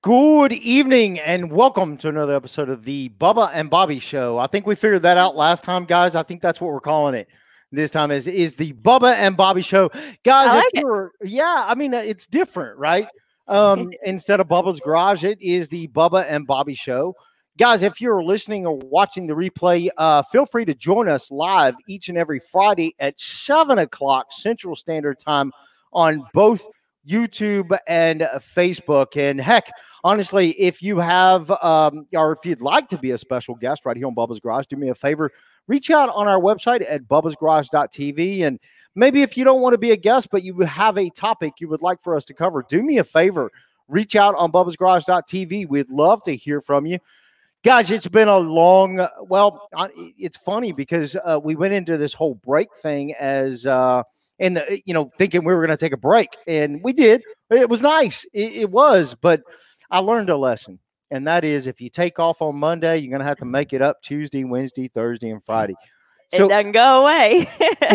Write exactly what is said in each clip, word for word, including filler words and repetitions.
Good evening and welcome to another episode of the Bubba and Bobby Show. I think we figured that out last time, guys. I think that's what we're calling it this time is is the Bubba and Bobby Show. Guys, I if like it. you're yeah, I mean uh, it's different, right? Um instead of Bubba's Garage, it is the Bubba and Bobby Show. Guys, if you're listening or watching the replay, uh, feel free to join us live each and every Friday at seven o'clock Central Standard Time on both YouTube and uh, Facebook. And heck, honestly, if you have um, or if you'd like to be a special guest right here on Bubba's Garage, do me a favor, reach out on our website at bubbas garage dot t v. And maybe if you don't want to be a guest, but you have a topic you would like for us to cover, do me a favor, reach out on bubbas garage dot t v. We'd love to hear from you. Guys, it's been a long, well, it's funny because uh, we went into this whole break thing as, uh, and the, you know, thinking we were going to take a break, and we did. It was nice. It, it was, but I learned a lesson, and that is if you take off on Monday, you're going to have to make it up Tuesday, Wednesday, Thursday, and Friday. So, it doesn't go away.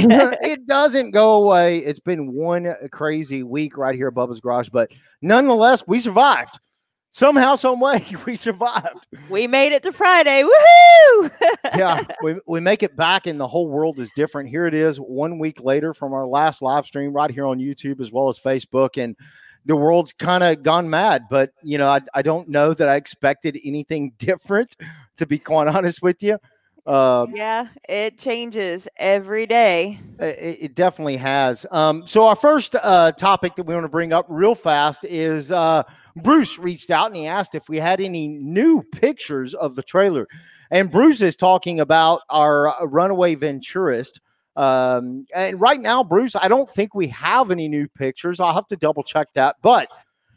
It doesn't go away. It's been one crazy week right here at Bubba's Garage, but nonetheless, we survived. Somehow, some way, we survived. We made it to Friday. Woohoo! Yeah, we, we make it back, and the whole world is different. Here it is one week later from our last live stream right here on YouTube as well as Facebook, and the world's kind of gone mad. But, you know, I, I don't know that I expected anything different, to be quite honest with you. Uh, yeah, it changes every day. It, it definitely has. Um, so our first uh, topic that we want to bring up real fast is uh, Bruce reached out and he asked if we had any new pictures of the trailer. And Bruce is talking about our Runaway Venturist. Um, and right now, Bruce, I don't think we have any new pictures. I'll have to double check that. But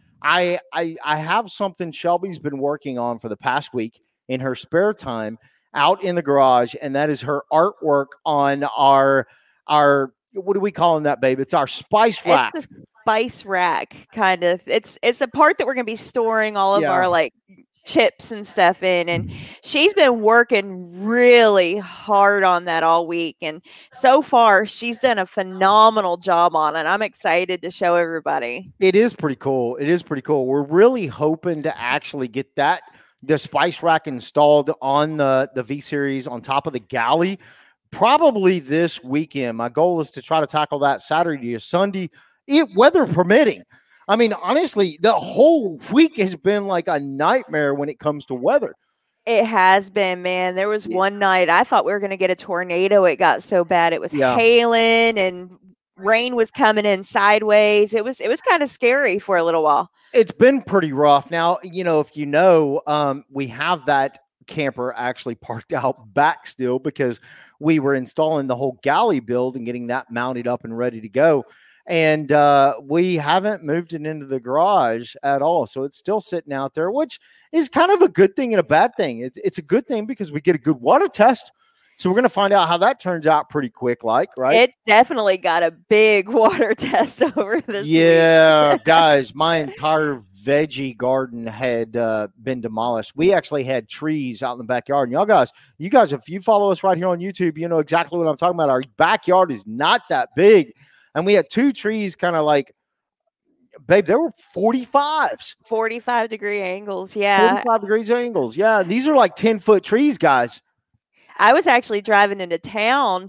I, I, I have something Shelby's been working on for the past week in her spare time out in the garage, and that is her artwork on our our what are we calling that, babe? It's our spice rack. It's a spice rack, kind of. It's it's a part that we're gonna be storing all of yeah. our like chips and stuff in, and she's been working really hard on that all week, and so far she's done a phenomenal job on it. I'm excited to show everybody. It is pretty cool. It is pretty cool. We're really hoping to actually get that the spice rack installed on the, the V-Series on top of the galley probably this weekend. My goal is to try to tackle that Saturday or Sunday, it weather permitting. I mean, honestly, the whole week has been like a nightmare when it comes to weather. It has been, man. There was one night I thought we were going to get a tornado. It got so bad. It was yeah. hailing and rain was coming in sideways. It was it was kind of scary for a little while. It's been pretty rough. Now, you know, if you know, um, we have that camper actually parked out back still because we were installing the whole galley build and getting that mounted up and ready to go. And uh, we haven't moved it into the garage at all. So it's still sitting out there, which is kind of a good thing and a bad thing. It's, it's a good thing because we get a good water test. So we're going to find out how that turns out pretty quick, like, right? It definitely got a big water test over this Yeah, guys, my entire veggie garden had uh, been demolished. We actually had trees out in the backyard. And y'all guys, you guys, if you follow us right here on YouTube, you know exactly what I'm talking about. Our backyard is not that big. And we had two trees kind of like, babe, there were forty-fives. forty-five degree angles, yeah. forty-five degrees angles, yeah. These are like ten-foot trees, guys. I was actually driving into town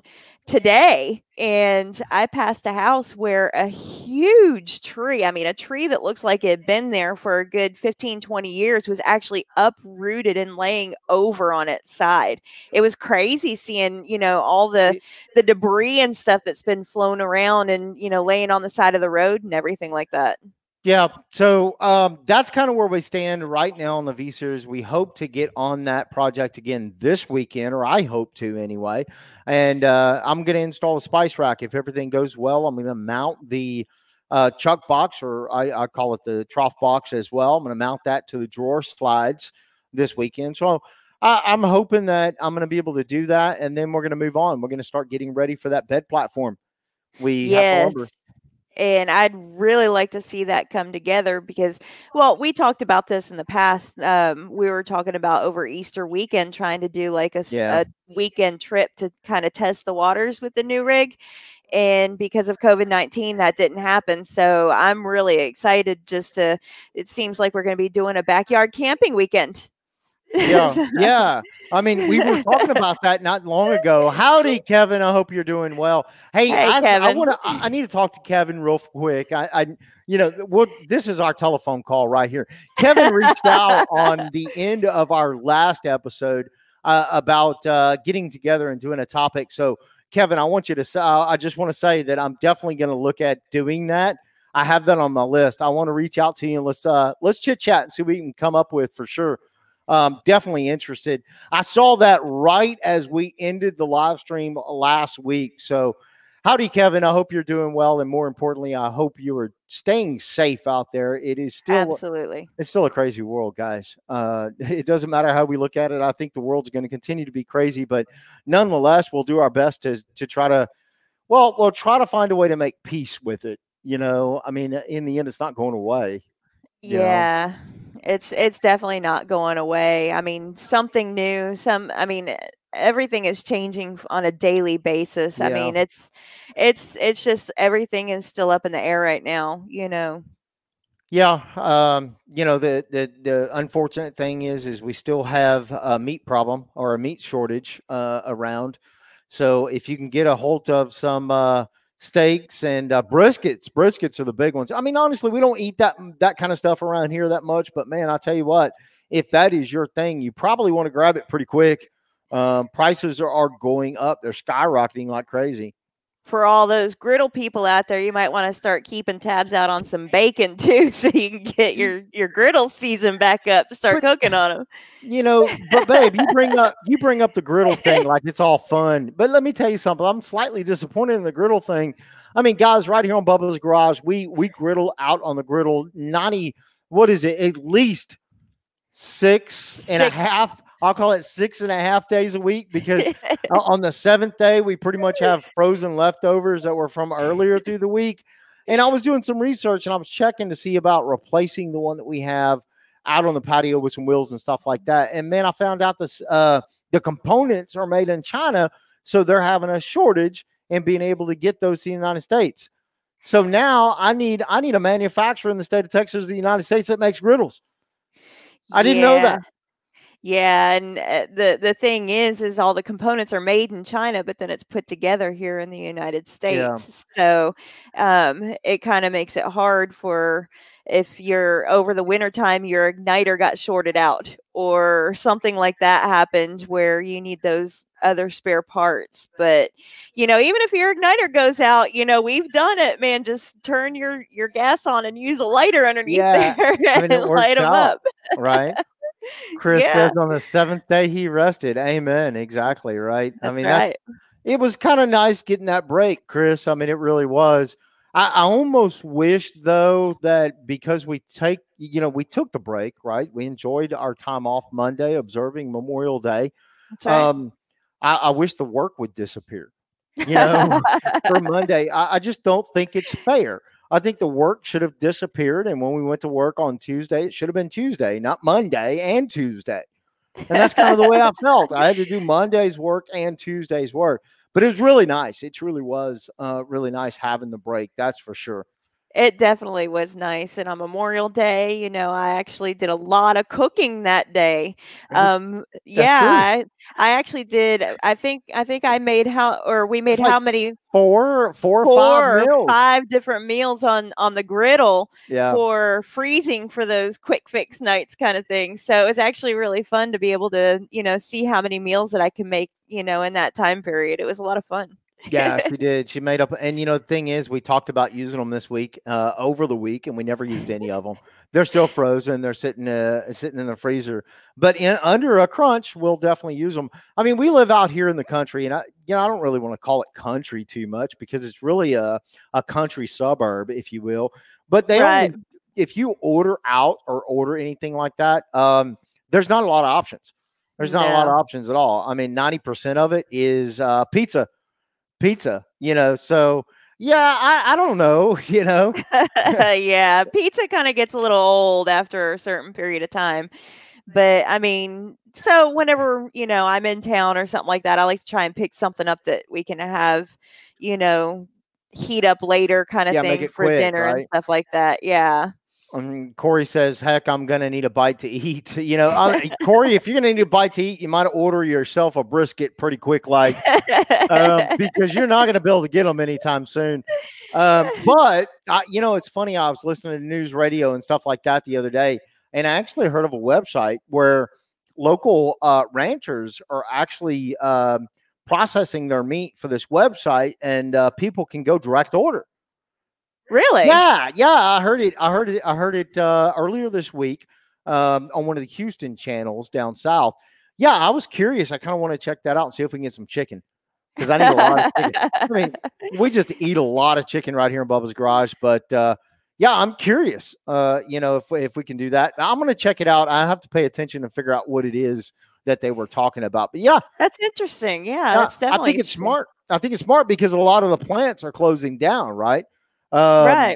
today and I passed a house where a huge tree, I mean, a tree that looks like it had been there for a good fifteen, twenty years was actually uprooted and laying over on its side. It was crazy seeing, you know, all the, the debris and stuff that's been flown around and, you know, laying on the side of the road and everything like that. Yeah, so um, that's kind of where we stand right now on the V-Series. We hope to get on that project again this weekend, or I hope to anyway. And uh, I'm going to install a spice rack. If everything goes well, I'm going to mount the uh, chuck box, or I, I call it the trough box as well. I'm going to mount that to the drawer slides this weekend. So I, I'm hoping that I'm going to be able to do that, and then we're going to move on. We're going to start getting ready for that bed platform. We yes. have to remember. And I'd really like to see that come together because, well, we talked about this in the past. Um, we were talking about over Easter weekend trying to do like a, s- Yeah. a weekend trip to kind of test the waters with the new rig. And because of COVID nineteen, that didn't happen. So I'm really excited just to, it seems like we're going to be doing a backyard camping weekend. Yeah, So- yeah. I mean, we were talking about that not long ago. Howdy, Kevin. I hope you're doing well. Hey, Hey, I, I Kevin. want to. I I need to talk to Kevin real quick. I, I you know, what this is our telephone call right here. Kevin reached out on the end of our last episode uh, about uh, getting together and doing a topic. So, Kevin, I want you to. Uh, I just want to say that I'm definitely going to look at doing that. I have that on my list. I want to reach out to you and let's uh, let's chit chat and see what we can come up with for sure. Um, definitely interested. I saw that right as we ended the live stream last week. So, howdy, Kevin. I hope you're doing well, and more importantly, I hope you are staying safe out there. It is still Absolutely. It's still a crazy world, guys. Uh, it doesn't matter how we look at it. I think the world's going to continue to be crazy, but nonetheless, we'll do our best to to try to well, we'll try to find a way to make peace with it. You know, I mean, in the end, it's not going away. You know? Yeah. It's it's definitely not going away. I mean, something new, some I mean, e- everything is changing f- on a daily basis. I Yeah. mean, it's it's it's just everything is still up in the air right now, you know. Yeah, um, you know the, the the unfortunate thing is is we still have a meat problem or a meat shortage uh, around. So if you can get a hold of some uh, steaks and uh, briskets, briskets are the big ones. I mean, honestly, we don't eat that that kind of stuff around here that much. But man, I tell you what, if that is your thing, you probably want to grab it pretty quick. Um, prices are, are going up; they're skyrocketing like crazy. For all those griddle people out there, you might want to start keeping tabs out on some bacon too, so you can get your your griddle season back up to start But cooking on them. You know, but babe, you bring up you bring up the griddle thing like it's all fun. But let me tell you something. I'm slightly disappointed in the griddle thing. I mean, guys, right here on Bubba's Garage, we we griddle out on the griddle ninety, what is it? At least six and a Six. half. I'll call it six and a half days a week because uh, on the seventh day, we pretty much have frozen leftovers that were from earlier through the week. And I was doing some research and I was checking to see about replacing the one that we have out on the patio with some wheels and stuff like that. And man, I found out this uh, the components are made in China, so they're having a shortage and being able to get those to the United States. So now I need I need a manufacturer in the state of Texas, the United States, that makes griddles. I didn't know Yeah. that. Yeah, and uh, the the thing is, is all the components are made in China, but then it's put together here in the United Yeah. States. So um, it kind of makes it hard for if you're over the winter time, your igniter got shorted out or something like that happened where you need those other spare parts. But you know, even if your igniter goes out, you know, we've done it, man. Just turn your your gas on and use a lighter underneath Yeah. there I mean, it and light works them out, up. right? Chris Yeah, says on the seventh day he rested. Amen. Exactly. Right. I that's mean, that's right. it was kind of nice getting that break, Chris. I mean, it really was. I, I almost wish though that because we take, you know, we took the break, right? We enjoyed our time off Monday, observing Memorial Day. That's right. Um, I, I wish the work would disappear, you know, for Monday. I, I just don't think it's fair. I think the work should have disappeared. And when we went to work on Tuesday, it should have been Tuesday, not Monday and Tuesday. And that's kind of the way I felt. I had to do Monday's work and Tuesday's work. But it was really nice. It truly was uh, really nice having the break. That's for sure. It definitely was nice, and on Memorial Day, you know, I actually did a lot of cooking that day. Mhm. Um, That's yeah, true. I I actually did. I think I think I made how or we made It's like how many four, four or five four or meals. five different meals on on the griddle Yeah. for freezing for those quick fix nights kind of thing. So it's actually really fun to be able to, you know, see how many meals that I can make, you know, in that time period. It was a lot of fun. Yeah, she did. She made up, and you know, the thing is, we talked about using them this week, uh, over the week, and we never used any of them. They're still frozen. They're sitting, uh, sitting in the freezer. But in under a crunch, we'll definitely use them. I mean, we live out here in the country, and I, you know, I don't really want to call it country too much because it's really a a country suburb, if you will. But they Right. only, if you order out or order anything like that, um, there's not a lot of options. There's not a lot of No. options at all. I mean, ninety percent of it is uh, pizza. Pizza, you know, so Yeah, I, I don't know, you know. Yeah, pizza kind of gets a little old after a certain period of time. But I mean, so whenever, you know, I'm in town or something like that, I like to try and pick something up that we can have, you know, heat up later kind of Yeah, make thing it for quick, dinner and right? stuff like that. Yeah. Um, Corey says, "Heck, I'm gonna need a bite to eat." You know, I, Corey, if you're gonna need a bite to eat, you might order yourself a brisket pretty quick, like um, because you're not gonna be able to get them anytime soon. Um, but I, you know, it's funny. I was listening to news radio and stuff like that the other day, and I actually heard of a website where local uh, ranchers are actually um, processing their meat for this website, and uh, people can go direct order. Really? Yeah, yeah, I heard it. I heard it. I heard it uh, earlier this week um, on one of the Houston channels down south. Yeah, I was curious. I kind of want to check that out and see if we can get some chicken because I need a lot of chicken. I mean, we just eat a lot of chicken right here in Bubba's Garage. But uh, yeah, I'm curious. Uh, you know, if if we can do that, I'm going to check it out. I have to pay attention and figure out what it is that they were talking about. But yeah, that's interesting. Yeah, yeah that's definitely. I think it's smart. I think it's smart because a lot of the plants are closing down, right? Um, right.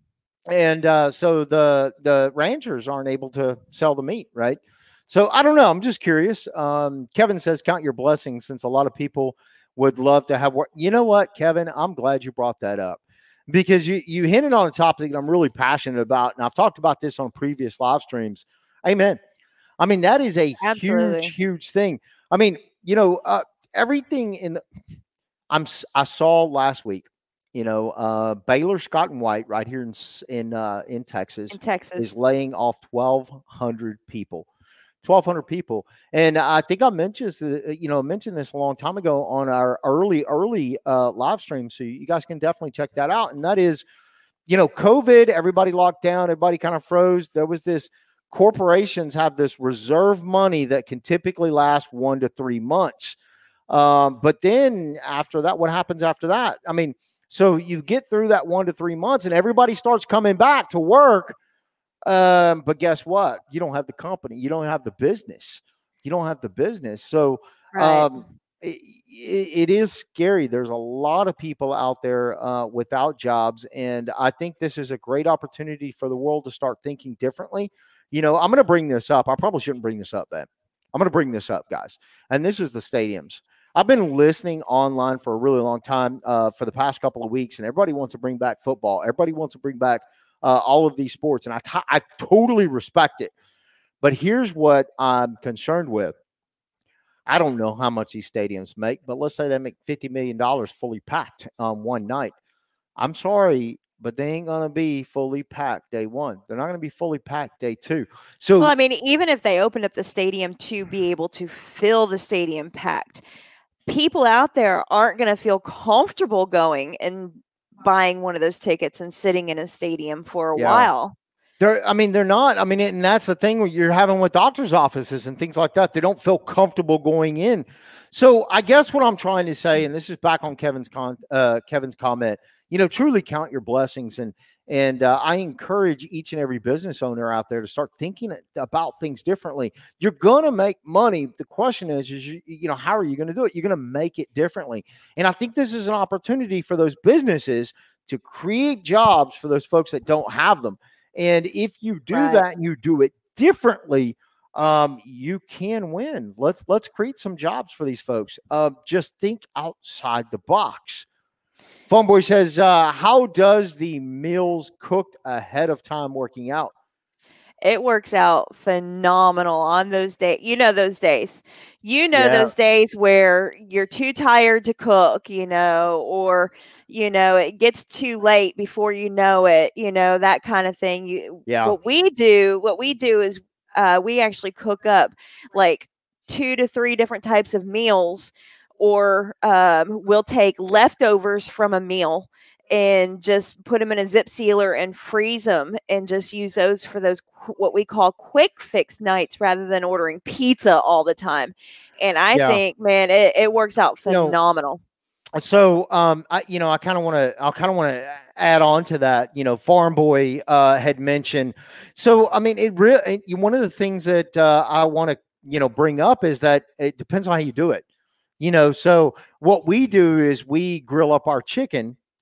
And uh, so the the ranchers aren't able to sell the meat, right? So I don't know. I'm just curious. Um, Kevin says, "Count your blessings," since a lot of people would love to have work. You know what, Kevin? I'm glad you brought that up because you you hinted on a topic that I'm really passionate about, and I've talked about this on previous live streams. Amen. I mean, that is a Absolutely. huge, huge thing. I mean, you know, uh, everything in the, I'm I saw last week. You know, uh, Baylor Scott and White right here in in uh, in Texas, in Texas is laying off twelve hundred people, twelve hundred people, and I think I mentioned you know mentioned this a long time ago on our early early uh, live stream, so you guys can definitely check that out. And that is, you know, COVID, everybody locked down, everybody kind of froze. There was this corporations have this reserve money that can typically last one to three months, um, but then after that, what happens after that? I mean. So you get through that one to three months and everybody starts coming back to work. Um, but guess what? You don't have the company. You don't have the business. You don't have the business. So right. um, it, it is scary. There's a lot of people out there uh, without jobs. And I think this is a great opportunity for the world to start thinking differently. You know, I'm going to bring this up. I probably shouldn't bring this up, Ben. I'm going to bring this up, guys. And this is the stadiums. I've been listening online for a really long time uh, for the past couple of weeks, and everybody wants to bring back football. Everybody wants to bring back uh, all of these sports, and I, t- I totally respect it. But here's what I'm concerned with. I don't know how much these stadiums make, but let's say they make fifty million dollars fully packed um, one night. I'm sorry, but they ain't going to be fully packed day one. They're not going to be fully packed day two. So, well, I mean, even if they opened up the stadium to be able to fill the stadium packed, people out there aren't going to feel comfortable going and buying one of those tickets and sitting in a stadium for a yeah. while. They're, I mean, they're not. I mean, and that's the thing you're having with doctors' offices and things like that. They don't feel comfortable going in. So I guess what I'm trying to say, and this is back on Kevin's con, uh, Kevin's comment, you know, truly count your blessings. And and uh, I encourage each and every business owner out there to start thinking about things differently. You're going to make money. The question is, is you, you know, how are you going to do it? You're going to make it differently. And I think this is an opportunity for those businesses to create jobs for those folks that don't have them. And if you do right. that and you do it differently, um, you can win. Let's let's create some jobs for these folks. Uh, just think outside the box. Phone Boy says, uh, how does the meals cooked ahead of time working out? It works out phenomenal on those days. You know, those days, you know, yeah. those days where you're too tired to cook, you know, or, you know, it gets too late before you know it, you know, that kind of thing. You, yeah. What we do, what we do is uh, we actually cook up like two to three different types of meals, or um, we'll take leftovers from a meal and just put them in a zip sealer and freeze them and just use those for those what we call quick fix nights rather than ordering pizza all the time. And I yeah. think, man, it, it works out phenomenal. You know, so, um, I, you know, I kind of want to, I kind of want to add on to that, you know, Farm Boy uh, had mentioned. So, I mean, it really, one of the things that uh, I want to, you know, bring up is that it depends on how you do it. You know, so what we do is we grill up our chicken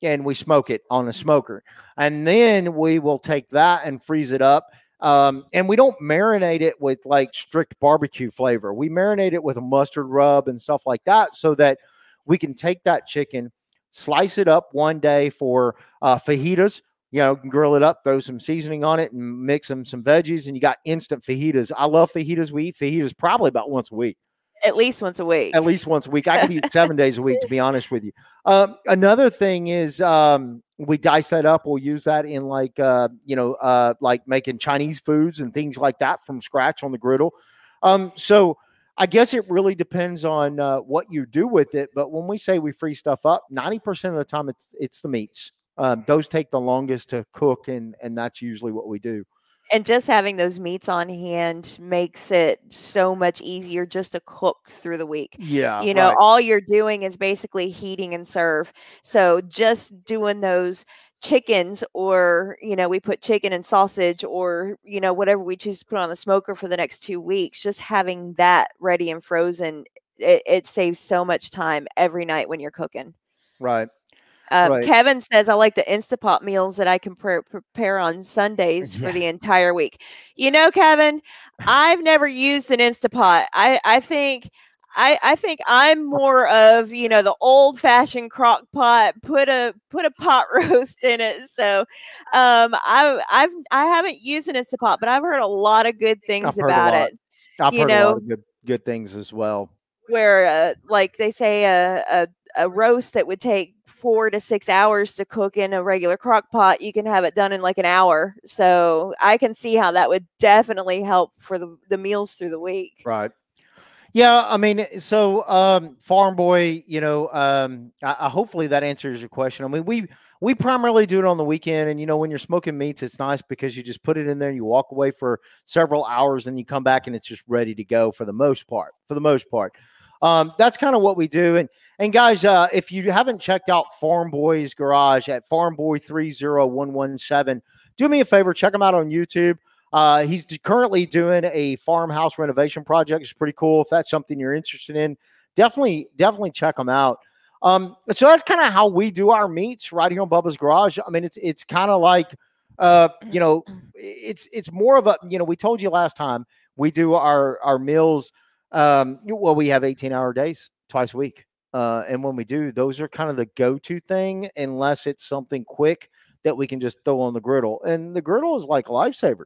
and we smoke it on a smoker. And then we will take that and freeze it up. Um, and we don't marinate it with like strict barbecue flavor. We marinate it with a mustard rub and stuff like that so that we can take that chicken, slice it up one day for uh, fajitas. You know, grill it up, throw some seasoning on it, and mix them some veggies, and you got instant fajitas. I love fajitas. We eat fajitas probably about once a week. At least once a week. At least once a week. I could eat seven days a week, to be honest with you. Um, another thing is um, we dice that up. We'll use that in like, uh, you know, uh, like making Chinese foods and things like that from scratch on the griddle. Um, so I guess it really depends on uh, what you do with it. But when we say we freeze stuff up, ninety percent of the time it's, it's the meats. Um, those take the longest to cook, and, and that's usually what we do. And just having those meats on hand makes it so much easier just to cook through the week. Yeah. You know, right. all you're doing is basically heating and serve. So just doing those chickens, or, you know, we put chicken and sausage, or, you know, whatever we choose to put on the smoker for the next two weeks, just having that ready and frozen, it, it saves so much time every night when you're cooking. Right. Um, Right. Kevin says, I like the Instapot meals that I can pre- prepare on Sundays Yeah. for the entire week. You know, Kevin, I've never used an Instapot. I, I think I, I think I'm more of, you know, the old fashioned crock pot, put a put a pot roast in it. So um I I've I haven't used an Instapot, but I've heard a lot of good I've things heard a about lot. it. I've You heard a lot know, of good good things as well. where uh, like they say a, a a roast that would take four to six hours to cook in a regular crock pot, you can have it done in like an hour. So I can see how that would definitely help for the, the meals through the week. Right. Yeah, I mean, so um, Farm Boy, you know, um, I, I, hopefully that answers your question. I mean, we we primarily do it on the weekend, and you know, when you're smoking meats, it's nice because you just put it in there, and you walk away for several hours, and you come back, and it's just ready to go for the most part. For the most part, um, that's kind of what we do. And and guys, uh, if you haven't checked out Farm Boy's Garage at Farm Boy three zero one one seven, do me a favor, check them out on YouTube. Uh, he's currently doing a farmhouse renovation project. It's pretty cool. If that's something you're interested in, definitely, definitely check them out. Um, so that's kind of how we do our meets right here on Bubba's Garage. I mean, it's it's kind of like, uh, you know, it's it's more of a, you know, we told you last time we do our our meals. Um, well, we have eighteen hour days twice a week, uh, and when we do, those are kind of the go to thing, unless it's something quick that we can just throw on the griddle. And the griddle is like a lifesaver.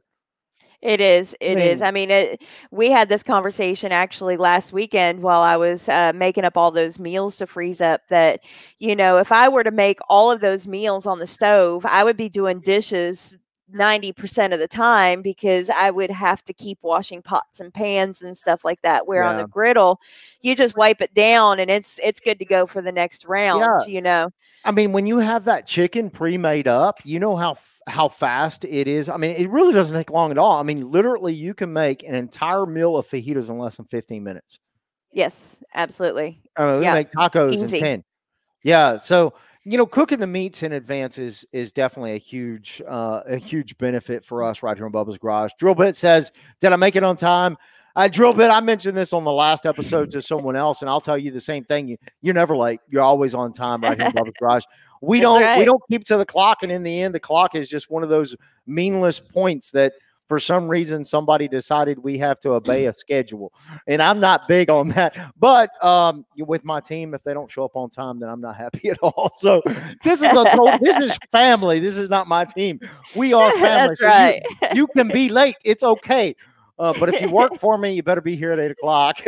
It is. It I is. mean, I mean, it, we had this conversation actually last weekend while I was uh, making up all those meals to freeze up. That, you know, if I were to make all of those meals on the stove, I would be doing dishes ninety percent of the time because I would have to keep washing pots and pans and stuff like that. Where on yeah. the griddle, you just wipe it down and it's it's good to go for the next round. Yeah. You know. I mean, when you have that chicken pre-made up, you know how how fast it is. I mean, it really doesn't take long at all. I mean, literally, you can make an entire meal of fajitas in less than fifteen minutes. Yes, absolutely. I mean, we Yeah. make tacos Easy. in ten. Yeah. So, you know, cooking the meats in advance is is definitely a huge uh, a huge benefit for us right here in Bubba's Garage. Drill Bit says, "Did I make it on time?" I Drill Bit, I mentioned this on the last episode to someone else, and I'll tell you the same thing. You, you're never late. You're always on time right here in Bubba's Garage. We That's don't right. we don't keep to the clock, and in the end, the clock is just one of those meaningless points that for some reason somebody decided we have to obey a schedule. And I'm not big on that. But um, with my team, if they don't show up on time, then I'm not happy at all. So this is a this is family. This is not my team. We are family. That's so right. you, you can be late. It's okay. Uh, but if you work for me, you better be here at eight o'clock.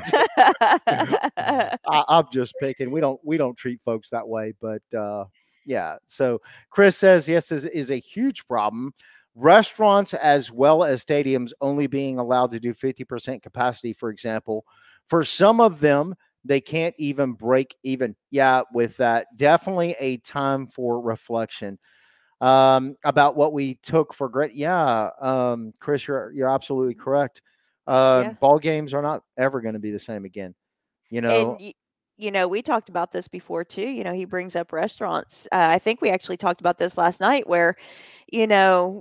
I, I'm just picking. We don't we don't treat folks that way. But uh, yeah. So Chris says yes is, is a huge problem. Restaurants as well as stadiums only being allowed to do fifty percent capacity, for example. For some of them, they can't even break even. Yeah, with that, definitely a time for reflection. Um, about what we took for granted. Yeah, um, Chris, you're you're absolutely correct. Uh, Yeah. Ball games are not ever going to be the same again. You know, And y- you know, we talked about this before too. You know, he brings up restaurants. Uh, I think we actually talked about this last night, where, you know,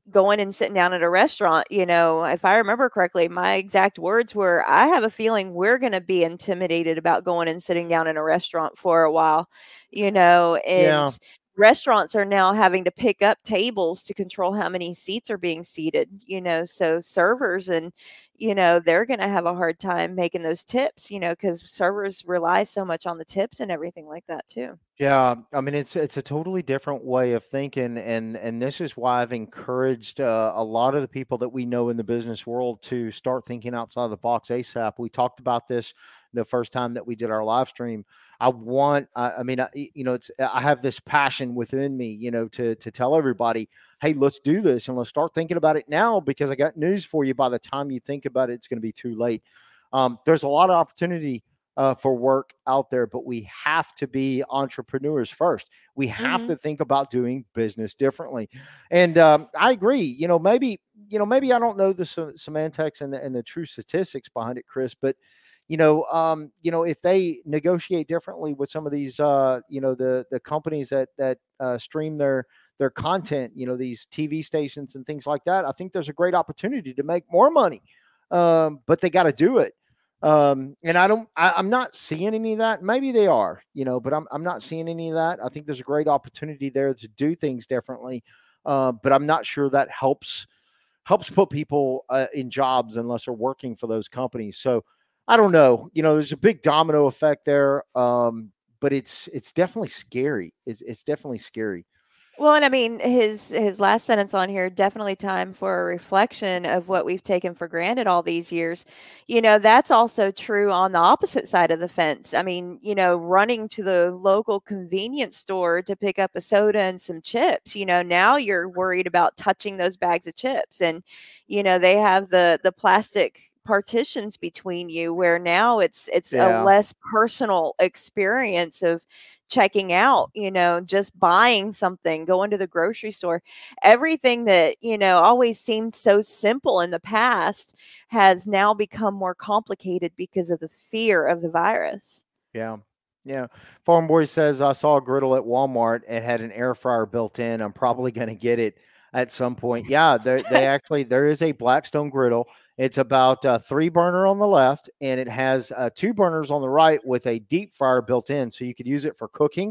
going and sitting down at a restaurant, you know, if I remember correctly, my exact words were, I have a feeling we're going to be intimidated about going and sitting down in a restaurant for a while, you know, and Yeah. restaurants are now having to pick up tables to control how many seats are being seated, you know, so servers and, you know, they're going to have a hard time making those tips, you know, because servers rely so much on the tips and everything like that too. Yeah, I mean it's it's a totally different way of thinking, and and this is why I've encouraged uh, a lot of the people that we know in the business world to start thinking outside the box ASAP. We talked about this the first time that we did our live stream. I want, I, I mean, I, you know, it's I have this passion within me, you know, to to tell everybody, hey, let's do this and let's start thinking about it now, because I got news for you. By the time you think about it, it's going to be too late. Um, there's a lot of opportunity Uh, for work out there, but we have to be entrepreneurs first. We have Mm-hmm. to think about doing business differently. And um, I agree. You know, maybe you know, maybe I don't know the sem- semantics and the, and the true statistics behind it, Chris. But you know, um, you know, if they negotiate differently with some of these, uh, you know, the the companies that that uh, stream their their content, you know, these T V stations and things like that, I think there's a great opportunity to make more money. Um, but they got to do it. Um, and I don't, I, I'm not seeing any of that. Maybe they are, you know, but I'm, I'm not seeing any of that. I think there's a great opportunity there to do things differently. Uh, but I'm not sure that helps, helps put people uh, in jobs unless they're working for those companies. So I don't know, you know, there's a big domino effect there. Um, but it's, it's definitely scary. It's, it's definitely scary. Well, and I mean, his his last sentence on here, definitely time for a reflection of what we've taken for granted all these years. You know, that's also true on the opposite side of the fence. I mean, you know, running to the local convenience store to pick up a soda and some chips, you know, now you're worried about touching those bags of chips. And, you know, they have the the plastic partitions between you where now it's it's a Yeah. less personal experience of checking out, you know, just buying something, going to the grocery store. Everything that, you know, always seemed so simple in the past has now become more complicated because of the fear of the virus. Yeah. Yeah. Farm Boy says, I saw a griddle at Walmart. It had an air fryer built in. I'm probably going to get it at some point. Yeah. There, they actually, there is a Blackstone griddle. It's about a three burner on the left, and it has uh, two burners on the right with a deep fryer built in. So you could use it for cooking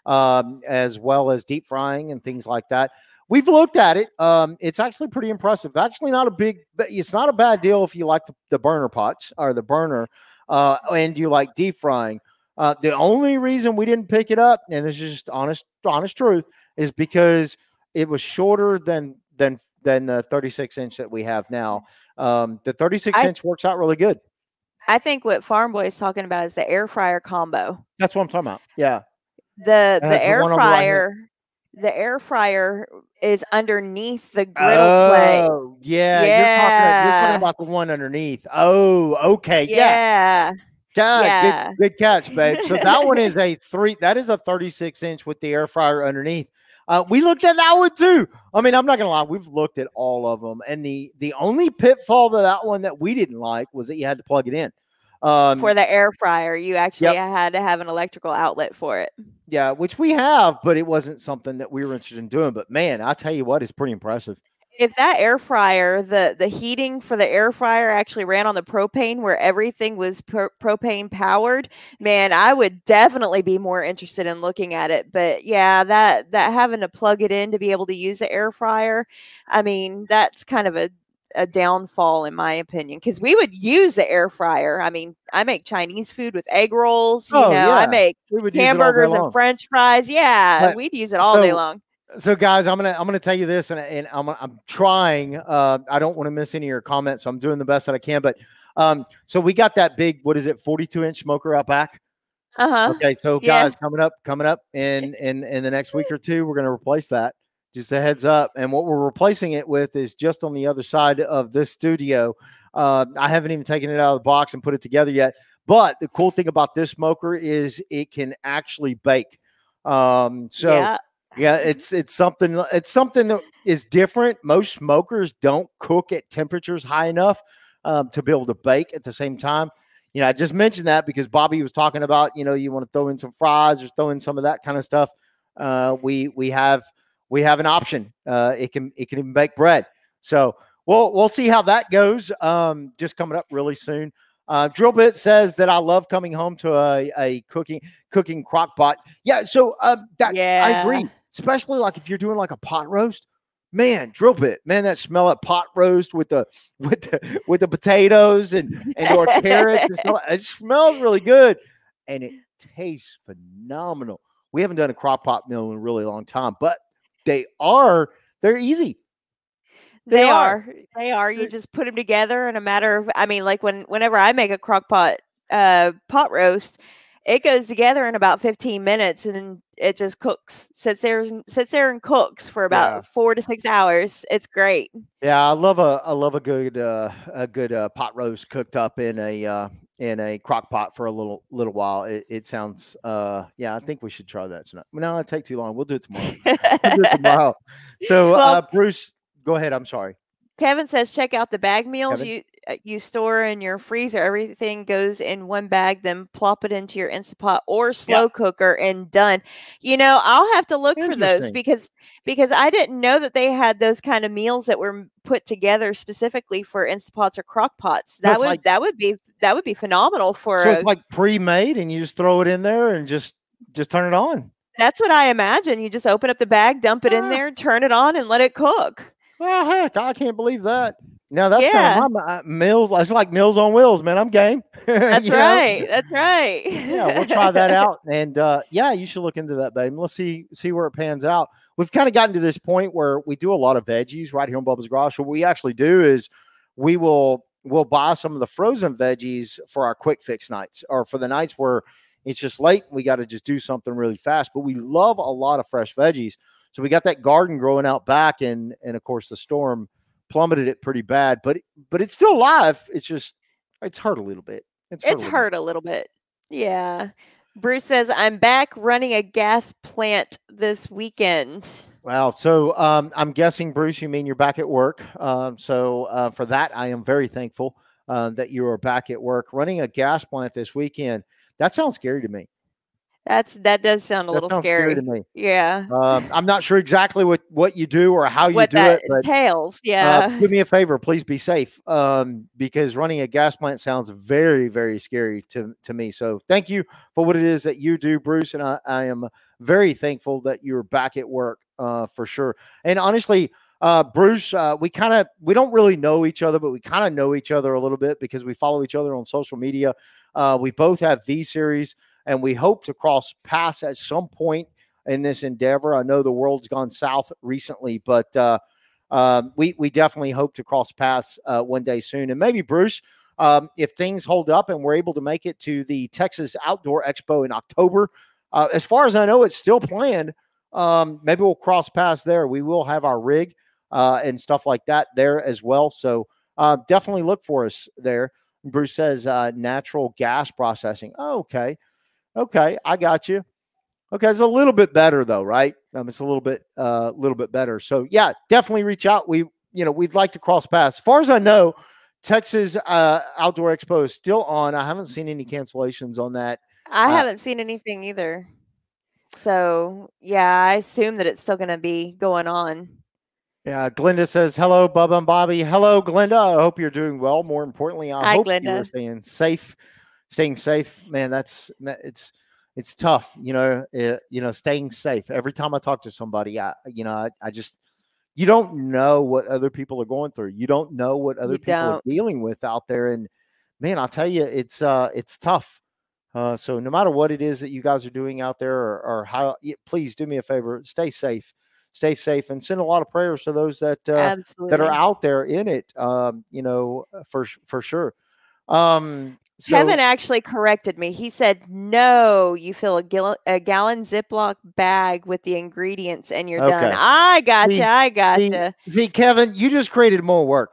um, as well as deep frying and things like that. We've looked at it. Um, it's actually pretty impressive. Actually, not a big, it's not a bad deal if you like the, the burner pots or the burner uh, and you like deep frying. Uh, the only reason we didn't pick it up, and this is just honest, honest truth, is because it was shorter than than than the thirty-six inch that we have now. Um, the thirty-six I inch works out really good. I think what Farm Boy is talking about is the air fryer combo. That's what I'm talking about. Yeah, The it the has the air one on the right hand. fryer the air fryer is underneath the griddle plate. Oh, yeah, you're talking. You're talking Yeah. about the one underneath. Oh, okay, yeah. Yeah. God, good, Yeah. good catch, babe. So that one is a three. That is a thirty-six inch with the air fryer underneath. Uh, we looked at that one too. I mean, I'm not gonna lie, we've looked at all of them, and the the only pitfall to that one that we didn't like was that you had to plug it in. Um, For the air fryer, you actually Yep. had to have an electrical outlet for it. yeah, which we have, but it wasn't something that we were interested in doing. But man, I tell you what, it's pretty impressive. If that air fryer, the the heating for the air fryer actually ran on the propane where everything was pro- propane powered, man, I would definitely be more interested in looking at it. But yeah, that that having to plug it in to be able to use the air fryer, I mean, that's kind of a a downfall in my opinion because we would use the air fryer. I mean, I make Chinese food with egg rolls, you Oh know, I yeah, make we would use it all day hamburgers and long. french fries. Yeah, But we'd use it all day so long. So, guys, I'm gonna I'm gonna tell you this, and, and I'm I'm trying. Uh, I don't want to miss any of your comments, so I'm doing the best that I can. But um, so we got that big, what is it, forty-two inch smoker out back? Uh-huh. Okay, so Yeah. guys, coming up, coming up in in in the next week or two, we're gonna replace that. Just a heads up, and what we're replacing it with is just on the other side of this studio. Uh, I haven't even taken it out of the box and put it together yet. But the cool thing about this smoker is it can actually bake. Um, so. Yeah. Yeah, it's it's something it's something that is different. Most smokers don't cook at temperatures high enough um, to be able to bake at the same time. You know, I just mentioned that because Bobby was talking about, you know, you want to throw in some fries or throw in some of that kind of stuff. Uh, we we have we have an option. Uh, it can it can even bake bread. So we'll we'll see how that goes. Um, just coming up really soon. Uh, Drill Bit says that I love coming home to a, a cooking cooking crock pot. Yeah, so um, that Yeah. I agree. Especially like if you're doing like a pot roast. Man, Drill Bit, man, that smell of pot roast with the with the with the potatoes and and or carrots and stuff. It smells really good, and it tastes phenomenal. We haven't done a crock pot meal in a really long time, but they are they're easy. They, they are. are. They are. You just put them together in a matter of. I mean, like when whenever I make a crock pot uh, pot roast, it goes together in about fifteen minutes, and it just cooks. Sits there, sits there, and cooks for about yeah. four to six hours. It's great. Yeah, I love a I love a good uh, a good uh, pot roast cooked up in a uh, in a crock pot for a little little while. It, it sounds uh yeah. I think we should try that tonight. No, it'll take too long. We'll do it tomorrow. We'll do it tomorrow. So, well, uh, Bruce. Go ahead. I'm sorry. Kevin says, check out the bag meals Kevin? you uh, you store in your freezer. Everything goes in one bag, then plop it into your Instapot or slow yeah. cooker and done. You know, I'll have to look for those because because I didn't know that they had those kind of meals that were put together specifically for Instapots or crock pots. That so would like, that would be that would be phenomenal for. So a, it's like pre-made, and you just throw it in there and just just turn it on. That's what I imagine. You just open up the bag, dump it ah. in there, turn it on, and let it cook. Oh, heck, I can't believe that. Now, that's yeah. kind of my, my Meals. It's like Meals on Wheels, man. I'm game. That's right. Know? That's right. Yeah, we'll try that out. And, uh, yeah, you should look into that, babe. Let's see see where it pans out. We've kind of gotten to this point where we do a lot of veggies right here on Bubba's Garage. What we actually do is we will we'll buy some of the frozen veggies for our quick fix nights or for the nights where it's just late and we got to just do something really fast. But we love a lot of fresh veggies. So we got that garden growing out back, and and of course the storm plummeted it pretty bad, but but it's still alive. It's just it's hurt a little bit. It's hurt, it's a, little hurt bit. a little bit. Yeah. Bruce says, I'm back running a gas plant this weekend. Wow. So um, I'm guessing, Bruce, you mean you're back at work. Um, so uh, for that, I am very thankful uh, that you are back at work running a gas plant this weekend. That sounds scary to me. That's that does sound a that little scary. scary to me. Yeah. Um, I'm not sure exactly what, what you do or how you what do that it. But, entails. Yeah. Uh, do me a favor, please be safe. Um, because running a gas plant sounds very, very scary to, to me. So thank you for what it is that you do, Bruce. And I, I am very thankful that you're back at work uh, for sure. And honestly, uh, Bruce, uh, we kind of, we don't really know each other, but we kind of know each other a little bit because we follow each other on social media. Uh, we both have V-Series. And we hope to cross paths at some point in this endeavor. I know the world's gone south recently, but uh, uh, we we definitely hope to cross paths uh, one day soon. And maybe, Bruce, um, if things hold up and we're able to make it to the Texas Outdoor Expo in October, uh, as far as I know, it's still planned. Um, maybe we'll cross paths there. We will have our rig uh, and stuff like that there as well. So uh, definitely look for us there. Bruce says uh, natural gas processing. Oh, okay. Okay, I got you. Okay, it's a little bit better though, right? Um, it's a little bit, a uh, little bit better. So yeah, definitely reach out. We, you know, we'd like to cross paths. As far as I know, Texas uh, Outdoor Expo is still on. I haven't seen any cancellations on that. I uh, haven't seen anything either. So yeah, I assume that it's still going to be going on. Yeah, Glenda says, hello, Bubba and Bobby. Hello, Glenda. I hope you're doing well. More importantly, I Hi, hope Glenda. you're staying safe. Staying safe, man, that's it's it's tough, you know, it, you know, staying safe. Every time I talk to somebody, I, you know, I, I just, you don't know what other people are going through. You don't know what other you people don't. are dealing with out there. And man, I'll tell you, it's, uh, it's tough. Uh, so no matter what it is that you guys are doing out there or, or how, please do me a favor, stay safe, stay safe and send a lot of prayers to those that, uh, that are out there in it. Um, you know, for, for sure. Um, So, Kevin actually corrected me. He said, no, you fill a, gil- a gallon Ziploc bag with the ingredients and you're okay. done. I gotcha. See, I gotcha. See, see, Kevin, you just created more work.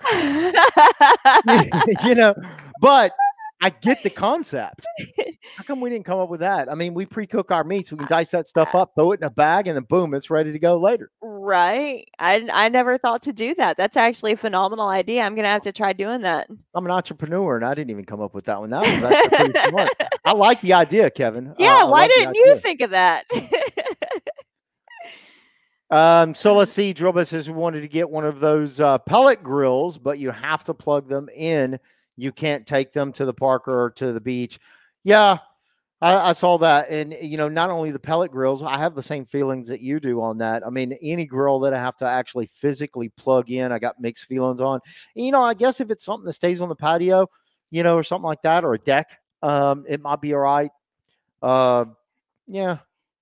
You know, but I get the concept. How come we didn't come up with that? I mean, we pre-cook our meats. We can dice that stuff up, throw it in a bag, and then boom, it's ready to go later. Right. I, I never thought to do that. That's actually a phenomenal idea. I'm going to have to try doing that. I'm an entrepreneur, and I didn't even come up with that one. That was actually pretty smart. I like the idea, Kevin. Yeah, uh, why like didn't you think of that? Um, so let's see. Drillbit says we wanted to get one of those uh, pellet grills, but you have to plug them in. You can't take them to the park or to the beach. Yeah, I, I saw that. And, you know, not only the pellet grills, I have the same feelings that you do on that. I mean, any grill that I have to actually physically plug in, I got mixed feelings on. And, you know, I guess if it's something that stays on the patio, you know, or something like that, or a deck, um, it might be all right. Uh, yeah.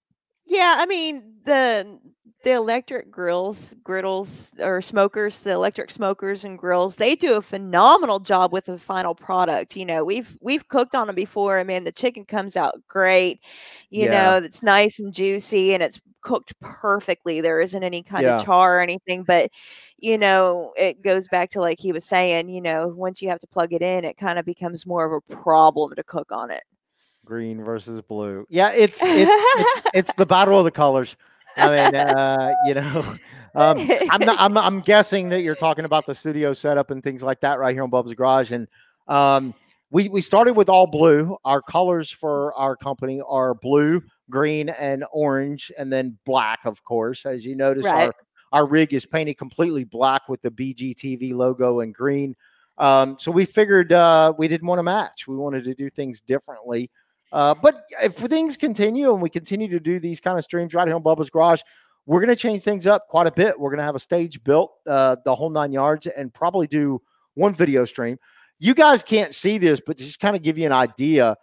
Yeah, I mean, the the electric grills, griddles or smokers, the electric smokers and grills, they do a phenomenal job with the final product. You know, we've we've cooked on them before. I mean, the chicken comes out great. You Yeah. know, it's nice and juicy and it's cooked perfectly. There isn't any kind Yeah. of char or anything, but you know, it goes back to like he was saying, you know, once you have to plug it in, it kind of becomes more of a problem to cook on it. Green versus blue. Yeah, it's it's it's, it's the battle of the colors. I mean, uh, you know, um, I'm not. I'm, I'm guessing that you're talking about the studio setup and things like that right here on Bubba's Garage. And um, we we started with all blue. Our colors for our company are blue, green, and orange, and then black, of course. As you notice, Right. our our rig is painted completely black with the B G T V logo and green. Um, so we figured uh, we didn't want to match. We wanted to do things differently. Uh, but if things continue and we continue to do these kind of streams right here on Bubba's Garage, we're going to change things up quite a bit. We're going to have a stage built, uh, the whole nine yards, and probably do one video stream. You guys can't see this, but just kind of give you an idea.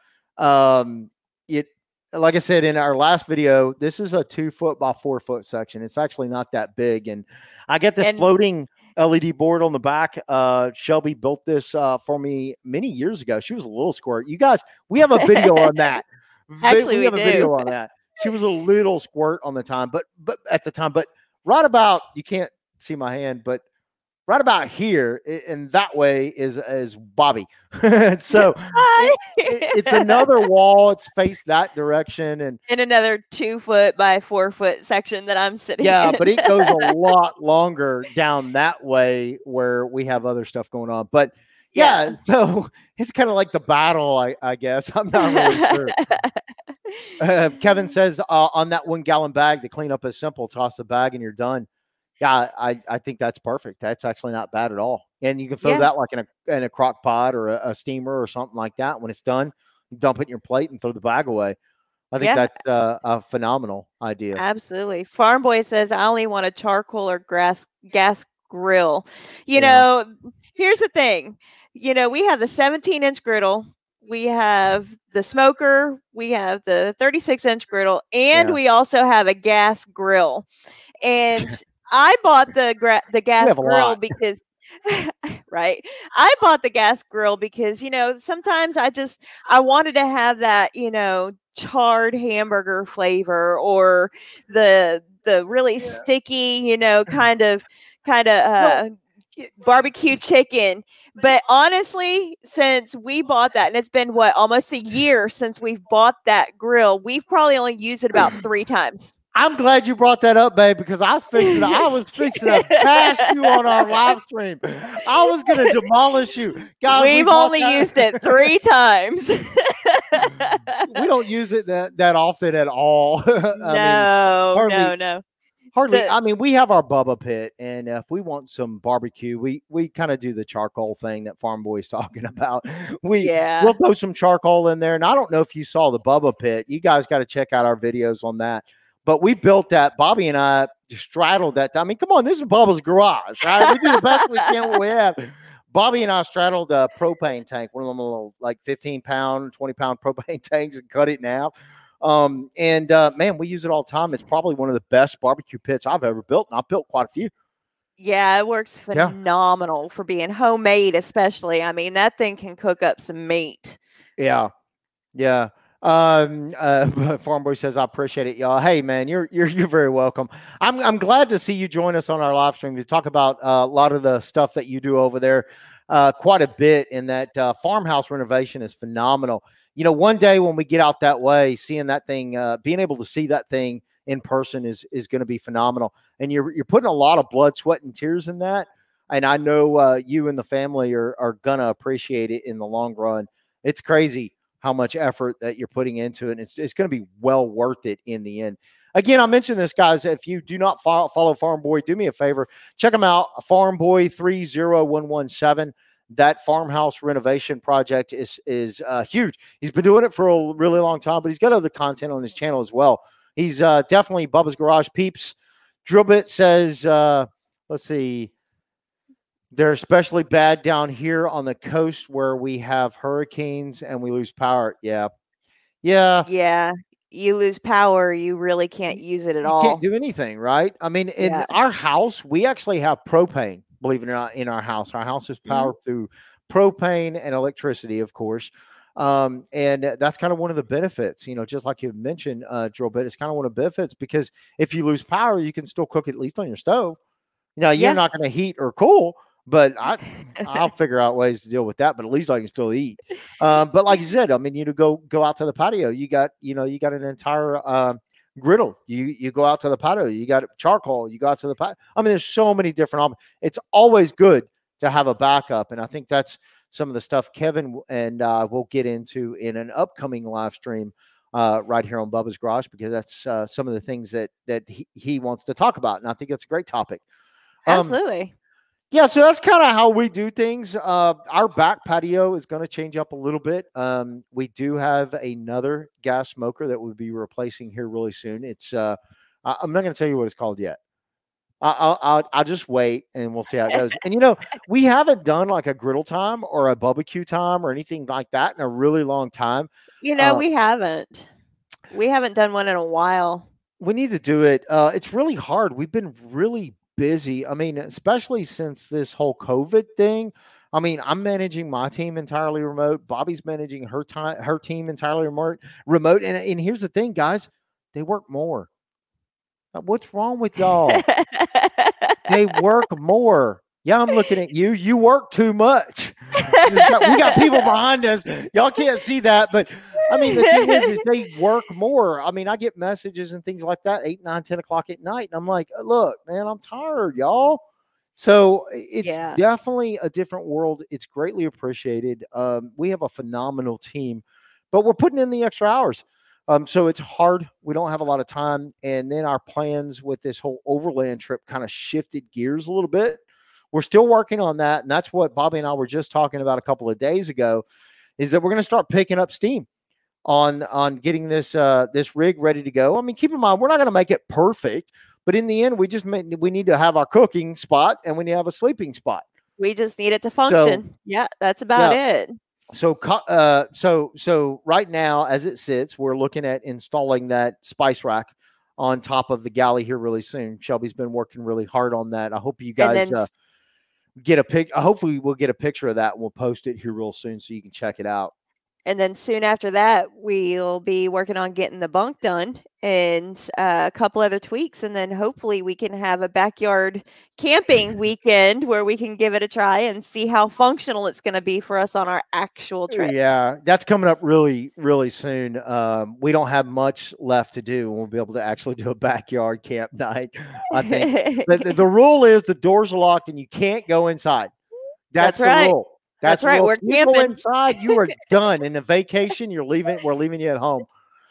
Um, it, like I said in our last video, this is a two foot by four foot section. It's actually not that big, and I get the And- floating L E D board on the back. Uh, Shelby built this uh, for me many years ago. She was a little squirt. You guys, we have a video on that. Actually, we, we have do. a video on that. She was a little squirt on the time, but but at the time, but right about, you can't see my hand, but right about here and that way is is Bobby. So it, it, it's another wall. It's faced that direction, and in another two foot by four foot section that I'm sitting yeah, in. but it goes a lot longer down that way where we have other stuff going on. But yeah, Yeah. so it's kind of like the battle, I, I guess. I'm not really sure. Uh, Kevin says uh, on that one gallon bag, the cleanup is simple. Toss the bag and you're done. Yeah, I, I think that's perfect. That's actually not bad at all. And you can throw Yeah. that like in a in a crock pot or a, a steamer or something like that. When it's done, you dump it in your plate and throw the bag away. I think Yeah. that's uh, a phenomenal idea. Absolutely. Farm Boy says, I only want a charcoal or gas gas grill. You Yeah. know, here's the thing. You know, we have the seventeen inch griddle, we have the smoker, we have the thirty-six inch griddle, and Yeah. we also have a gas grill. And I bought the gra- the gas have a grill lot. because right. I bought the gas grill because, you know, sometimes I just I wanted to have that, you know, charred hamburger flavor or the the really Yeah. sticky, you know, kind of kind of Well, uh barbecue chicken. But honestly, since we bought that, and it's been what, almost a year since we've bought that grill, we've probably only used it about three times. I'm glad you brought that up, babe, because I was fixing to, I was fixing to bash you on our live stream. I was going to demolish you. Guys, we We've bought only that- used it three times. we don't use it that, that often at all. I mean, no, hardly- no, no. hardly. the- I mean, we have our Bubba pit, and if we want some barbecue, we we kind of do the charcoal thing that Farm Boy's talking about. We Yeah. we'll throw some charcoal in there, and I don't know if you saw the Bubba pit. You guys got to check out our videos on that. But we built that. Bobby and I straddled that. I mean, come on, this is Bubba's garage, right? We do the best we can what we have. Bobby and I straddled a propane tank, one of them little like fifteen pound, twenty pound propane tanks, and cut it in half. Um, and uh, man, we use it all the time. It's probably one of the best barbecue pits I've ever built, and I've built quite a few. Yeah, it works Yeah. phenomenal for being homemade, especially. I mean, that thing can cook up some meat. Yeah, yeah. Um, uh, Farm Boy says, I appreciate it, y'all. Hey, man, you're you're you're very welcome. I'm I'm glad to see you join us on our live stream to talk about uh, a lot of the stuff that you do over there. Uh, quite a bit in that uh, farmhouse renovation is phenomenal. You know, one day when we get out that way, seeing that thing, uh, being able to see that thing in person is is going to be phenomenal. And you're you're putting a lot of blood, sweat, and tears in that. And I know uh, you and the family are are gonna appreciate it in the long run. It's crazy. how much effort that you're putting into it. And it's, it's going to be well worth it in the end. Again, I mentioned this, guys. If you do not follow, follow Farm Boy, do me a favor. Check him out, Farm Boy three zero one one seven. That farmhouse renovation project is is uh, huge. He's been doing it for a really long time, but he's got other content on his channel as well. He's uh, definitely Bubba's Garage peeps. Drillbit says, uh, let's see, they're especially bad down here on the coast where we have hurricanes and we lose power. Yeah. Yeah. Yeah. You lose power, you really can't use it at you all. You can't do anything, right? I mean, in yeah. our house, we actually have propane, believe it or not, in our house. Our house is powered mm-hmm. through propane and electricity, of course. Um, and that's kind of one of the benefits, you know, just like you mentioned, uh, Drillbit, it's kind of one of the benefits because if you lose power, you can still cook at least on your stove. Now, you're yeah. not going to heat or cool, but I, I'll figure out ways to deal with that, but at least I can still eat. Um, but like you said, I mean, you to go, go out to the patio, you got, you know, you got an entire, uh, griddle. You, you go out to the patio, you got charcoal, you go out to the patio. I mean, there's so many different options. It's always good to have a backup. And I think that's some of the stuff Kevin and uh, we'll get into in an upcoming live stream uh, right here on Bubba's Garage, because that's uh, some of the things that, that he, he wants to talk about. And I think that's a great topic. Um, Absolutely. Yeah, so that's kind of how we do things. Uh, our back patio is going to change up a little bit. Um, we do have another gas smoker that we'll be replacing here really soon. It's uh, I'm not going to tell you what it's called yet. I'll, I'll I'll just wait and we'll see how it goes. And you know, we haven't done like a griddle time or a barbecue time or anything like that in a really long time. You know, uh, we haven't. We haven't done one in a while. We need to do it. Uh, it's really hard. We've been really busy. I mean, especially since this whole COVID thing. I mean, I'm managing my team entirely remote. Bobby's managing her time, her team entirely remote. Remote, and and here's the thing, guys, they work more. What's wrong with y'all? They work more. Yeah, I'm looking at you. You work too much. got, we got people behind us. Y'all can't see that, but I mean, the thing is, is they work more. I mean, I get messages and things like that, eight, nine, ten o'clock at night, and I'm like, look, man, I'm tired, y'all. So it's yeah. definitely a different world. It's greatly appreciated. Um, we have a phenomenal team, but we're putting in the extra hours. Um, so it's hard. We don't have a lot of time. And then our plans with this whole overland trip kind of shifted gears a little bit. We're still working on that. And that's what Bobby and I were just talking about a couple of days ago, is that we're going to start picking up steam on, on getting this, uh, this rig ready to go. I mean, keep in mind, we're not going to make it perfect, but in the end, we just may, we need to have our cooking spot and we need to have a sleeping spot. We just need it to function. So, yeah, that's about yeah. it. So, uh, so, so right now, as it sits, we're looking at installing that spice rack on top of the galley here really soon. Shelby's been working really hard on that. I hope you guys uh, get a pic. Hopefully, we'll get a picture of that and we'll post it here real soon so you can check it out. And then soon after that, we'll be working on getting the bunk done and uh, a couple other tweaks. And then hopefully we can have a backyard camping weekend where we can give it a try and see how functional it's going to be for us on our actual trips. Yeah, that's coming up really, really soon. Um, we don't have much left to do. We'll be able to actually do a backyard camp night, I think. But the, the rule is the doors are locked and you can't go inside. That's, that's right. the rule. That's, That's right. We're camping. Go inside. You are done. In a vacation, you're leaving. We're leaving you at home.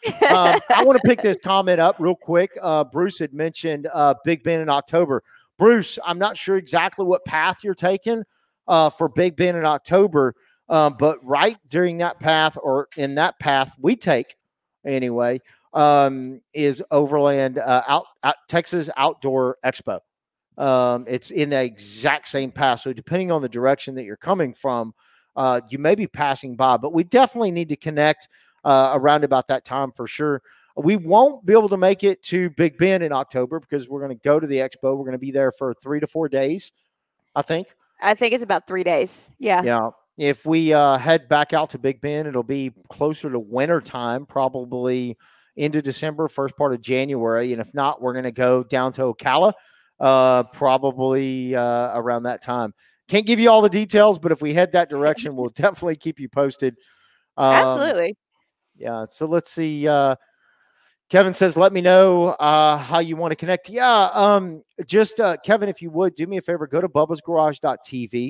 Um, I want to pick this comment up real quick. Uh, Bruce had mentioned uh, Big Ben in October. Bruce, I'm not sure exactly what path you're taking uh, for Big Ben in October, um, but right during that path, or in that path we take anyway, um, is Overland uh, out, out Texas Outdoor Expo. Um, it's in the exact same path. So depending on the direction that you're coming from, uh, you may be passing by, but we definitely need to connect uh, around about that time for sure. We won't be able to make it to Big Ben in October because we're going to go to the expo. We're going to be there for three to four days, I think. I think it's about three days. Yeah. Yeah. If we uh, head back out to Big Ben, it'll be closer to winter time, probably into December, first part of January. And if not, we're going to go down to Ocala. Uh, probably uh, around that time. Can't give you all the details, but if we head that direction, we'll definitely keep you posted. Um, Absolutely. Yeah. So let's see. Uh, Kevin says, let me know uh, how you want to connect. Yeah. Um, just uh, Kevin, if you would do me a favor, go to bubbas garage dot t v.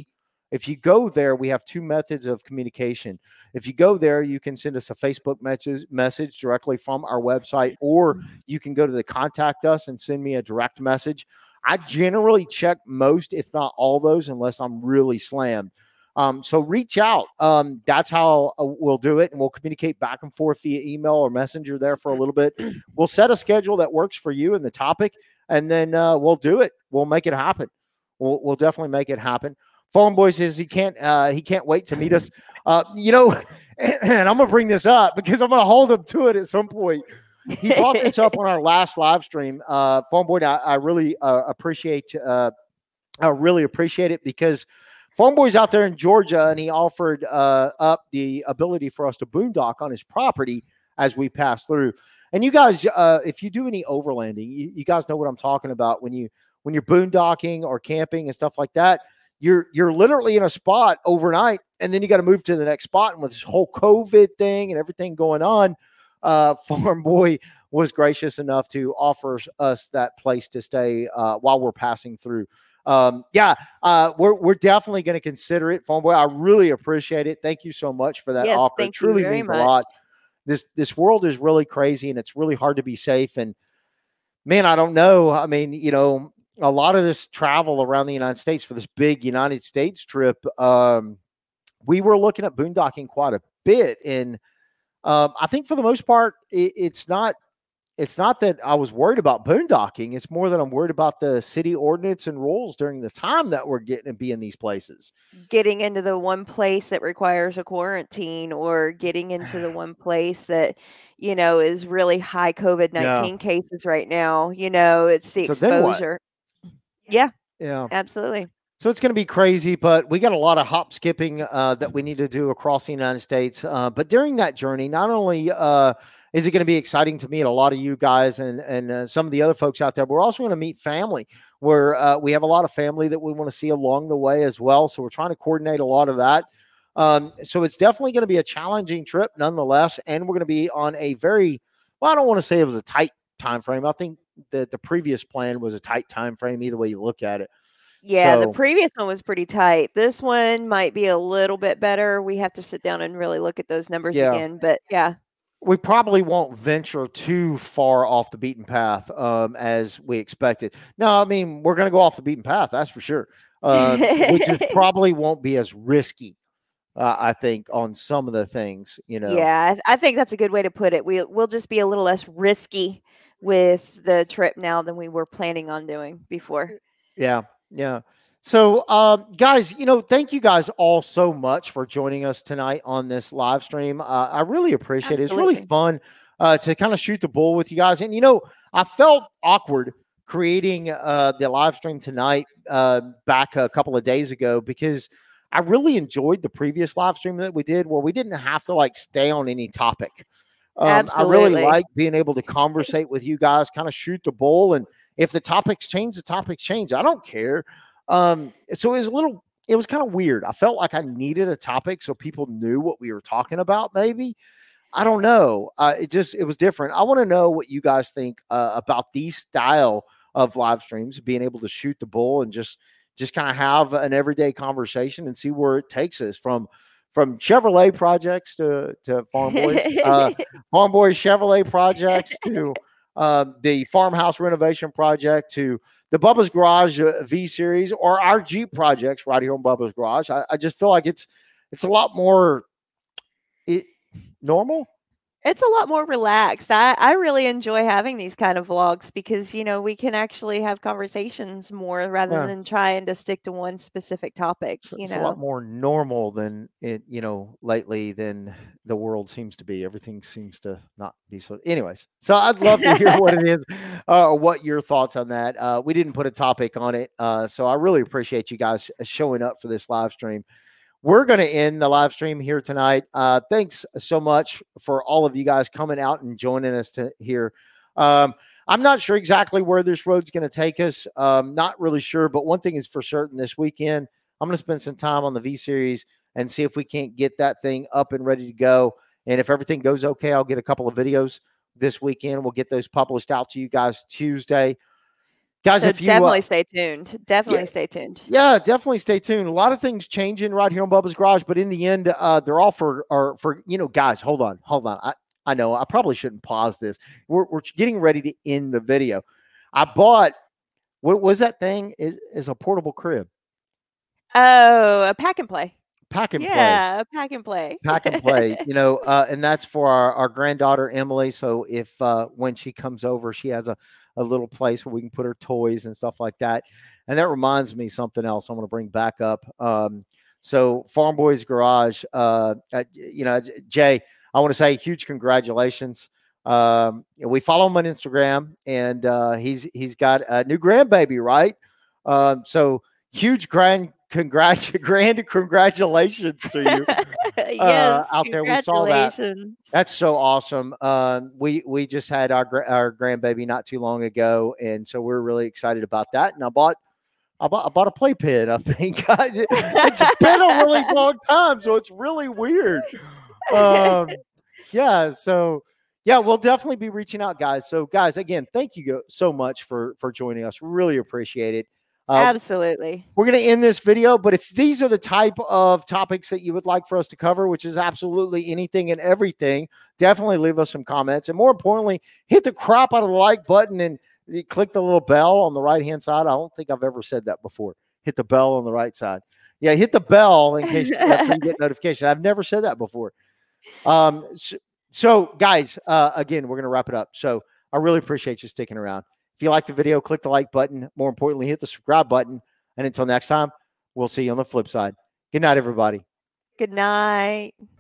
If you go there, we have two methods of communication. If you go there, you can send us a Facebook message, message directly from our website, or you can go to the contact us and send me a direct message. I generally check most, if not all those, unless I'm really slammed. Um, so reach out. Um, that's how uh, we'll do it, and we'll communicate back and forth via email or messenger there for a little bit. We'll set a schedule that works for you and the topic, and then uh, we'll do it. We'll make it happen. We'll, we'll definitely make it happen. Farm Boy says he can't uh, he can't wait to meet us. Uh, you know, and I'm gonna bring this up because I'm gonna hold him to it at some point. He brought this up on our last live stream. Uh, Farm Boy, I, I really uh, appreciate uh, I really appreciate it because Farm Boy's out there in Georgia, and he offered uh, up the ability for us to boondock on his property as we pass through. And you guys, uh, if you do any overlanding, you, you guys know what I'm talking about when you when you're boondocking or camping and stuff like that. You're you're literally in a spot overnight, and then you got to move to the next spot. And with this whole COVID thing and everything going on, uh, Farm Boy was gracious enough to offer us that place to stay uh, while we're passing through. Um, yeah, uh, we're we're definitely going to consider it, Farm Boy. I really appreciate it. Thank you so much for that yes, offer. Thank it truly you very means much. a lot. This this world is really crazy, and it's really hard to be safe. And man, I don't know. I mean, you know. A lot of this travel around the United States for this big United States trip, um, we were looking at boondocking quite a bit. And um, I think for the most part, it, it's not it's not that I was worried about boondocking. It's more that I'm worried about the city ordinance and rules during the time that we're getting to be in these places. Getting into the one place that requires a quarantine, or getting into the one place that, you know, is really high COVID nineteen yeah. cases right now. You know, it's the so exposure. Yeah. Yeah. Absolutely. So it's going to be crazy, but we got a lot of hop skipping uh, that we need to do across the United States. Uh, but during that journey, not only uh, is it going to be exciting to meet a lot of you guys and, and uh, some of the other folks out there, but we're also going to meet family where uh, we have a lot of family that we want to see along the way as well. So we're trying to coordinate a lot of that. Um, so it's definitely going to be a challenging trip nonetheless. And we're going to be on a very, well, I don't want to say it was a tight time frame. I think the, the previous plan was a tight time frame, either way you look at it. Yeah, so, the previous one was pretty tight. This one might be a little bit better. We have to sit down and really look at those numbers yeah. again. But yeah, we probably won't venture too far off the beaten path um, as we expected. No, I mean, we're going to go off the beaten path. That's for sure. Uh, which is probably won't be as risky. Uh, I think on some of the things, you know. Yeah, I, I think that's a good way to put it. We we'll just be a little less risky with the trip now than we were planning on doing before. Yeah, yeah. So, um, guys, you know, thank you guys all so much for joining us tonight on this live stream. Uh, I really appreciate Absolutely. it. It's really fun uh, to kind of shoot the bull with you guys. And, you know, I felt awkward creating uh, the live stream tonight uh, back a couple of days ago because I really enjoyed the previous live stream that we did where we didn't have to like stay on any topic. Um, Absolutely. I really like being able to conversate with you guys, kind of shoot the bull. And if the topics change, the topics change. I don't care. Um, so it was a little, it was kind of weird. I felt like I needed a topic so people knew what we were talking about. Maybe, I don't know. Uh, it just, it was different. I want to know what you guys think uh, about these style of live streams, being able to shoot the bull and just, just kind of have an everyday conversation and see where it takes us from, from Chevrolet projects to, to Farm Boys, uh, Farm Boys Chevrolet projects to uh, the farmhouse renovation project to the Bubba's Garage uh, V series or our Jeep projects right here on Bubba's Garage. I, I just feel like it's, it's a lot more it, normal. It's a lot more relaxed. I, I really enjoy having these kind of vlogs because, you know, we can actually have conversations more rather Yeah. than trying to stick to one specific topic, It's, you it's know. a lot more normal than it, you know, lately than the world seems to be. Everything seems to not be so. Anyways, so I'd love to hear what it is, uh, what your thoughts on that. Uh, we didn't put a topic on it, uh, so I really appreciate you guys showing up for this live stream. We're going to end the live stream here tonight. Uh, thanks so much for all of you guys coming out and joining us to here. Um, I'm not sure exactly where this road's going to take us. Um, not really sure, but one thing is for certain this weekend, I'm going to spend some time on the V series and see if we can't get that thing up and ready to go. And if everything goes okay, I'll get a couple of videos this weekend. We'll get those published out to you guys Tuesday. Guys, so if you definitely uh, stay tuned. Definitely yeah, stay tuned. yeah, definitely stay tuned. A lot of things changing right here on Bubba's Garage, but in the end, uh, they're all for are for you know, guys. Hold on, hold on. I I know I probably shouldn't pause this. We're we're getting ready to end the video. I bought what was that thing? Is is a portable crib. Oh, a pack and play. Pack and play. Yeah, a pack and play. Pack and play, you know, uh, and that's for our, our granddaughter Emily. So if uh, when she comes over, she has a, a little place where we can put her toys and stuff like that. And that reminds me something else I'm going to bring back up. Um, so Farm Boys Garage, uh, uh, you know, Jay, I want to say huge congratulations. Um, we follow him on Instagram, and uh, he's he's got a new grandbaby, right? Um, so huge grand congrats grand congratulations to you. Yes, uh, out there. We saw that. congratulations. That's so awesome. Um, we we just had our gra- our grandbaby not too long ago, and so we're really excited about that. And I bought I bought, I bought a playpen. I think it's been a really long time, so it's really weird. Um, yeah. So yeah, we'll definitely be reaching out, guys. So guys, again, thank you so much for for joining us. Really appreciate it. Uh, Absolutely. We're going to end this video, but if these are the type of topics that you would like for us to cover, which is absolutely anything and everything, definitely leave us some comments. And more importantly, hit the crap out of the like button and click the little bell on the right-hand side. I don't think I've ever said that before. Hit the bell on the right side. Yeah, hit the bell in case you get notification. I've never said that before. Um, so, so guys, uh, again, we're going to wrap it up. So I really appreciate you sticking around. If you like the video, click the like button. More importantly, hit the subscribe button. And until next time, we'll see you on the flip side. Good night, everybody. Good night.